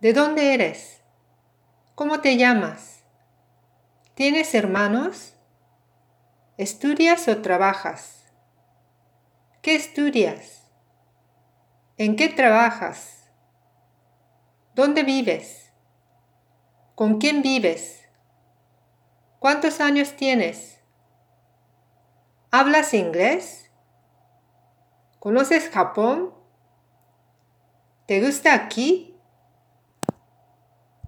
¿De dónde eres? ¿Cómo te llamas? ¿Tienes hermanos? ¿Estudias o trabajas? ¿Qué estudias? ¿En qué trabajas? ¿Dónde vives? ¿Con quién vives? ¿Cuántos años tienes? ¿Hablas inglés? ¿Conoces Japón? ¿Te gusta aquí?